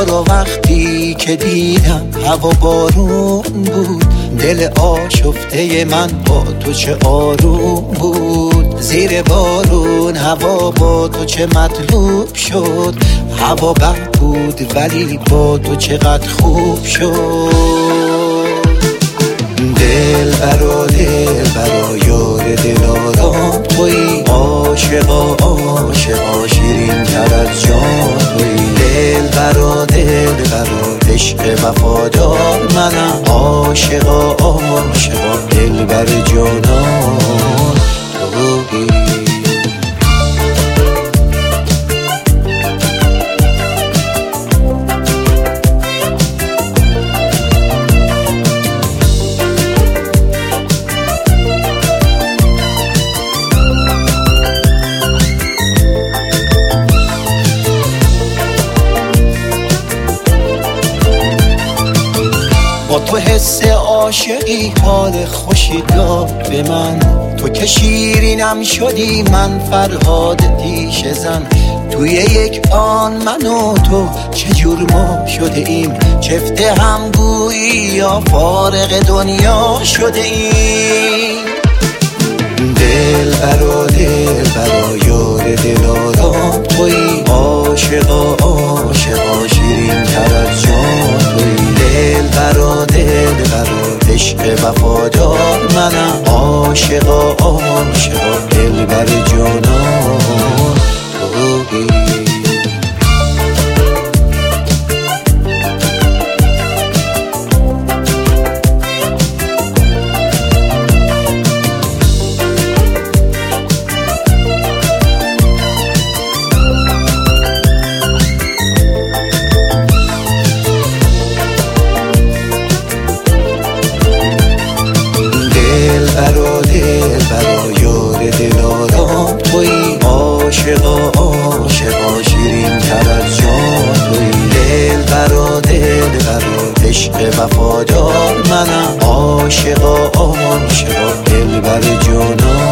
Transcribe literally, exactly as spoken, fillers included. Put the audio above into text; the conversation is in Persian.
تو رو وقتی که دیدم هوا بارون بود، دل آشفته من با تو چه آروم بود. زیر بارون هوا با تو چه مطلوب شد، هوا بد بود ولی با تو چقدر خوب شد. دل برا دل برا یار دلارام تویی، عاشقا عاشقا شیرین تر از جان تویی. دل برا دل برا عشق وفادار منم، عاشقا عاشقا دل بر جانان تویی. با تو حس عاشقی حال خوشی داد به من، تو که شیرینم شدی من فرهاد دیش زن. توی یک آن من و تو چجور ما شده ایم، چفت هم گویی یا فارغ دنیا شده ایم. دل برا دل برا یار دلارام تویی، عاشقا عاشقا شیرین تر از جان تویی. دل برا دل برا عشق وفادار منم، عاشقا عاشقا دل بر جانان تویی. برا دل برا یار دلارام تویی، عاشقا عاشقا شیرین تر از جان تویی. دل برا دل برا عشق وفادار منم، عاشقا عاشقا دل بر جانان